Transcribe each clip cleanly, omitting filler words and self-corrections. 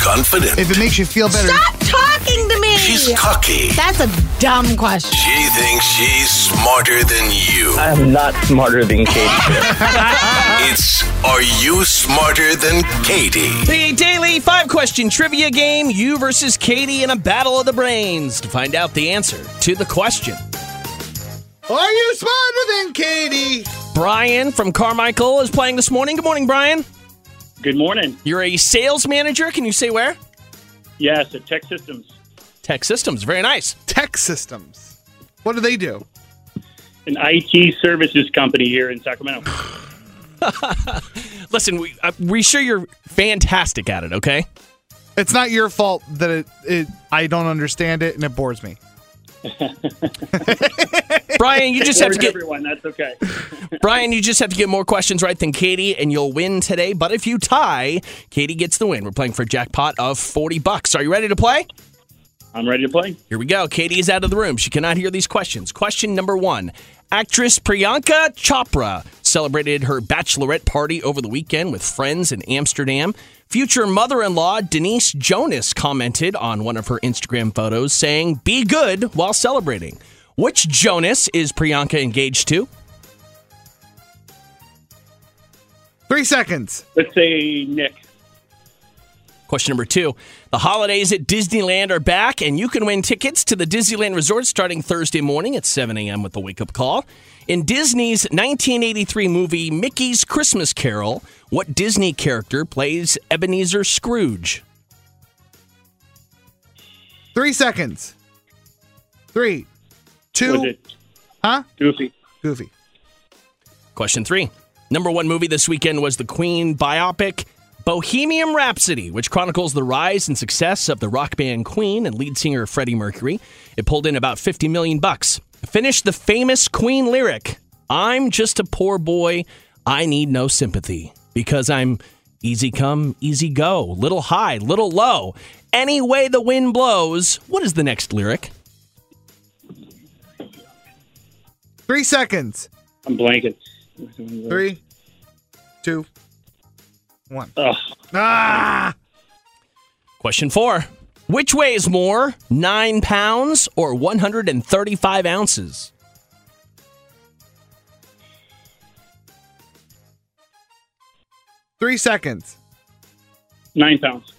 confident. If it makes you feel better. Stop talking to me. She's cocky. That's a dumb question. She thinks she's smarter than you. I'm not smarter than Katie. It's Are You Smarter Than Katie? The daily 5-question trivia game, you versus Katie in a battle of the brains to find out the answer to the question. Are you smarter than Katie? Brian from Carmichael is playing this morning. Good morning, Brian. Good morning. You're a sales manager. Can you say where? Yes, at Tech Systems. Tech Systems. Very nice. Tech Systems. What do they do? An IT services company here in Sacramento. Listen, we sure you're fantastic at it, okay? It's not your fault that I don't understand it and it bores me. Brian, you just have to get everyone. That's okay. Brian, you just have to get more questions right than Katie, and you'll win today. But if you tie, Katie gets the win. We're playing for a jackpot of $40. Are you ready to play? I'm ready to play. Here we go. Katie is out of the room. She cannot hear these questions. Question number 1. Actress Priyanka Chopra celebrated her bachelorette party over the weekend with friends in Amsterdam. Future mother-in-law Denise Jonas commented on one of her Instagram photos saying, "Be good" while celebrating. Which Jonas is Priyanka engaged to? 3 seconds. Let's say Nick. Question number 2. The holidays at Disneyland are back, and you can win tickets to the Disneyland Resort starting Thursday morning at 7 a.m. with the wake-up call. In Disney's 1983 movie Mickey's Christmas Carol, what Disney character plays Ebenezer Scrooge? 3 seconds. 3, 2. Was it Huh? Goofy? Goofy. Question 3. Number 1 movie this weekend was the Queen biopic Bohemian Rhapsody, which chronicles the rise and success of the rock band Queen and lead singer Freddie Mercury. It pulled in about $50 million. Finished the famous Queen lyric, "I'm just a poor boy, I need no sympathy, because I'm easy come, easy go, little high, little low. Any way the wind blows." What is the next lyric? 3 seconds. I'm blanking. 3, 2, 1. Oh, Ah! Question 4. Which weighs more, 9 pounds or 135 ounces? 3 seconds. 9 pounds.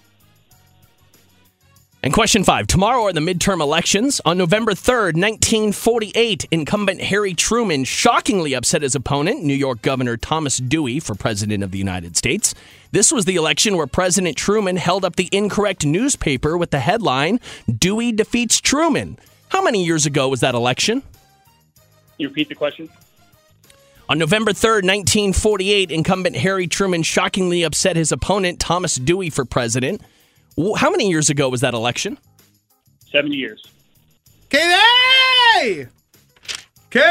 And question 5. Tomorrow are the midterm elections. On November 3rd, 1948, incumbent Harry Truman shockingly upset his opponent, New York Governor Thomas Dewey, for President of the United States. This was the election where President Truman held up the incorrect newspaper with the headline, "Dewey defeats Truman." How many years ago was that election? Can you repeat the question? On November 3rd, 1948, incumbent Harry Truman shockingly upset his opponent, Thomas Dewey, for president. How many years ago was that election? 70 years. Katie! Katie!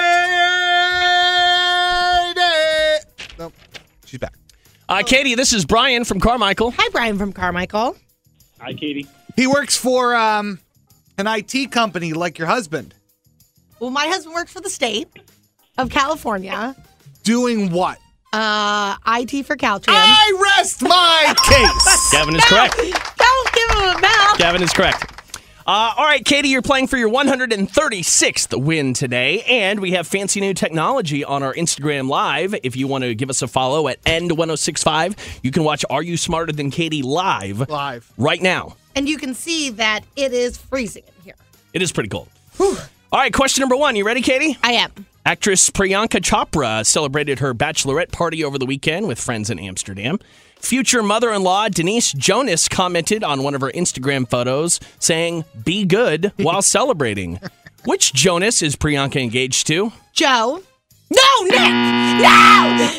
Nope. She's back. Katie, this is Brian from Carmichael. Hi, Brian from Carmichael. Hi, Katie. He works for an IT company like your husband. Well, my husband works for the state of California. Doing what? IT for Caltrans. I rest my case. Gavin is correct. Don't give him a mouth. Gavin is correct. All right, Katie, you're playing for your 136th win today, and we have fancy new technology on our Instagram Live. If you want to give us a follow at End1065, you can watch Are You Smarter Than Katie live right now. And you can see that it is freezing in here. It is pretty cold. All right, question number 1. You ready, Katie? I am. Actress Priyanka Chopra celebrated her bachelorette party over the weekend with friends in Amsterdam. Future mother-in-law Denise Jonas commented on one of her Instagram photos saying, "Be good" while celebrating. Which Jonas is Priyanka engaged to? Joe. No, Nick! No! No!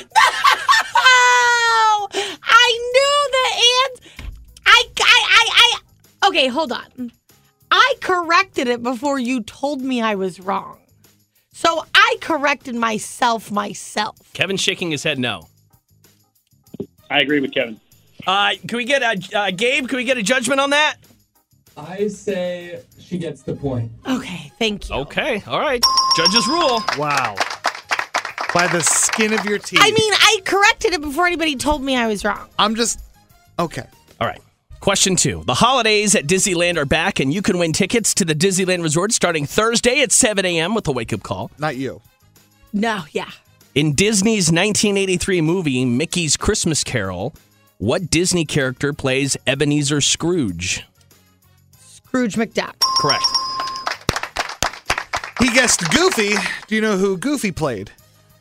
I knew the answer. Okay, hold on. I corrected it before you told me I was wrong. So I corrected myself. Kevin's shaking his head no. I agree with Kevin. Can we get a Gabe? Can we get a judgment on that? I say she gets the point. Okay, thank you. Okay, all right. Judges rule. Wow. By the skin of your teeth. I mean, I corrected it before anybody told me I was wrong. I'm just... Okay. All right. Question 2. The holidays at Disneyland are back, and you can win tickets to the Disneyland Resort starting Thursday at 7 a.m. with a wake-up call. Not you. No, yeah. In Disney's 1983 movie, Mickey's Christmas Carol, what Disney character plays Ebenezer Scrooge? Scrooge McDuck. Correct. He guessed Goofy. Do you know who Goofy played?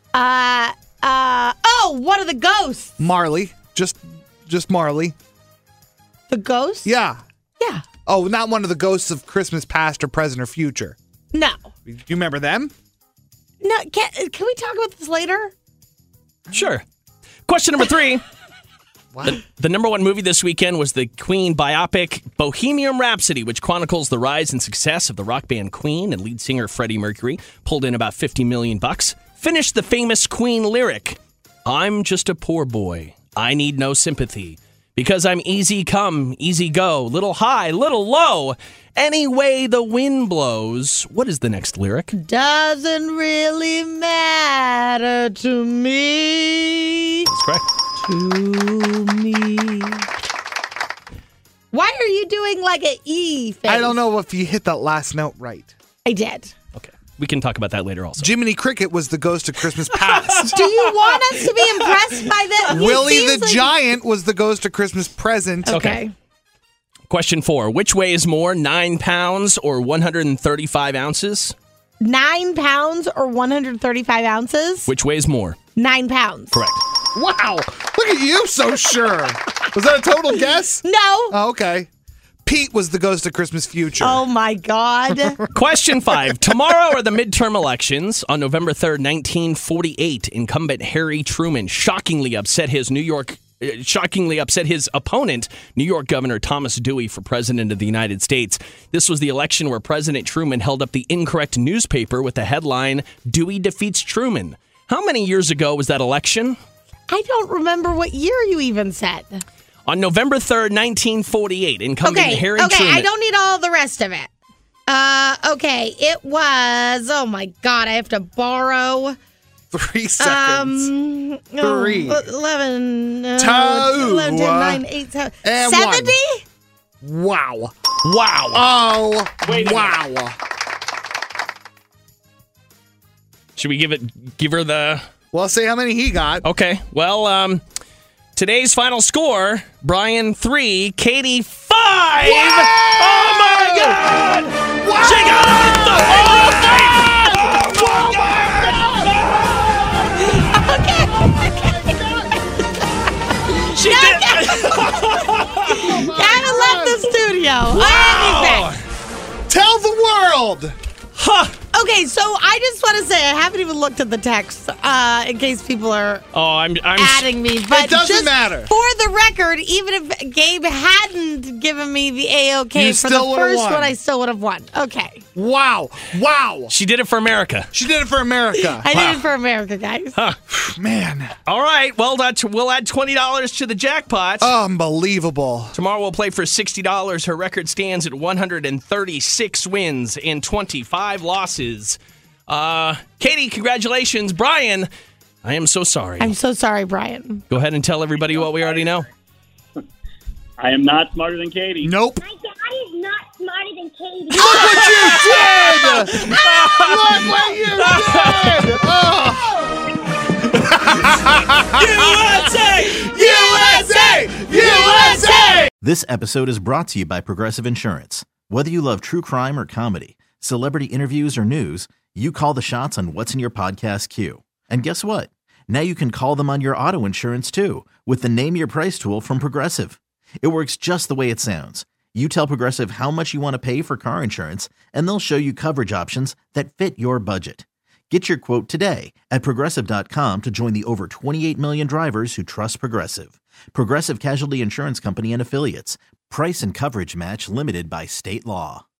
One of the ghosts. Marley. Just Marley. The ghost? Yeah. Yeah. Oh, not one of the ghosts of Christmas past or present or future. No. Do you remember them? No, can we talk about this later? Sure. Question number 3. What? The number 1 movie this weekend was the Queen biopic Bohemian Rhapsody, which chronicles the rise and success of the rock band Queen, and lead singer Freddie Mercury pulled in about $50 million. Finished the famous Queen lyric, "I'm just a poor boy. I need no sympathy. Because I'm easy come, easy go, little high, little low. Any way the wind blows." What is the next lyric? Doesn't really matter to me. That's correct. To me. Why are you doing like an E face? I don't know if you hit that last note right. I did. Okay. We can talk about that later also. Jiminy Cricket was the ghost of Christmas past. Do you want us to be impressed by that? He Willie seems the like- Giant was the ghost of Christmas present. Okay. Question 4. Which weighs more, 9 pounds or 135 ounces? 9 pounds or 135 ounces? Which weighs more? 9 pounds. Correct. Wow. Look at you, so sure. Was that a total guess? No. Oh, okay. Pete was the ghost of Christmas future. Oh my God. Question 5. Tomorrow are the midterm elections. On November 3rd, 1948, incumbent Harry Truman shockingly upset his opponent, New York Governor Thomas Dewey, for president of the United States. This was the election where President Truman held up the incorrect newspaper with the headline, "Dewey defeats Truman." How many years ago was that election? I don't remember what year you even said. On November 3rd, 1948, incumbent Harry Okay, Truman. I don't need all the rest of it. Okay, it was, oh my God, I have to borrow. 3 seconds. 3. 11, 10, 2, 9, 8, 7. and 70? Wow. Wow. Oh, Wait a wow. Should we give her the... Well, say how many he got. Okay, well, today's final score, Brian 3, Katie 5. Whoa! Oh my God! Wow! She got the whole thing! Oh my God! She did. Gavin left the studio. Wow! Tell the world. Huh. Okay, so I just want to say I haven't even looked at the text in case people are Oh, I'm adding me. But It doesn't just matter. For the record, even if Gabe hadn't given me the A-OK You for the still would've first won. one, I still would have won. Okay. Wow. Wow. She did it for America. She did it for America. I did it for America, guys. Man. All right, well, we'll add $20 to the jackpot. Unbelievable. Tomorrow we'll play for $60. Her record stands at 136 wins and 25 losses. Katie, congratulations. Brian, I am so sorry. I'm so sorry, Brian. Go ahead and tell everybody what we already know. I am not smarter than Katie. Nope. My dad is not smarter than Katie. Look what you did! Look what you did! USA! USA! USA! This episode is brought to you by Progressive Insurance. Whether you love true crime or comedy, celebrity interviews or news, you call the shots on what's in your podcast queue. And guess what? Now you can call them on your auto insurance too with the Name Your Price tool from Progressive. It works just the way it sounds. You tell Progressive how much you want to pay for car insurance, and they'll show you coverage options that fit your budget. Get your quote today at Progressive.com to join the over 28 million drivers who trust Progressive. Progressive Casualty Insurance Company and Affiliates. Price and coverage match limited by state law.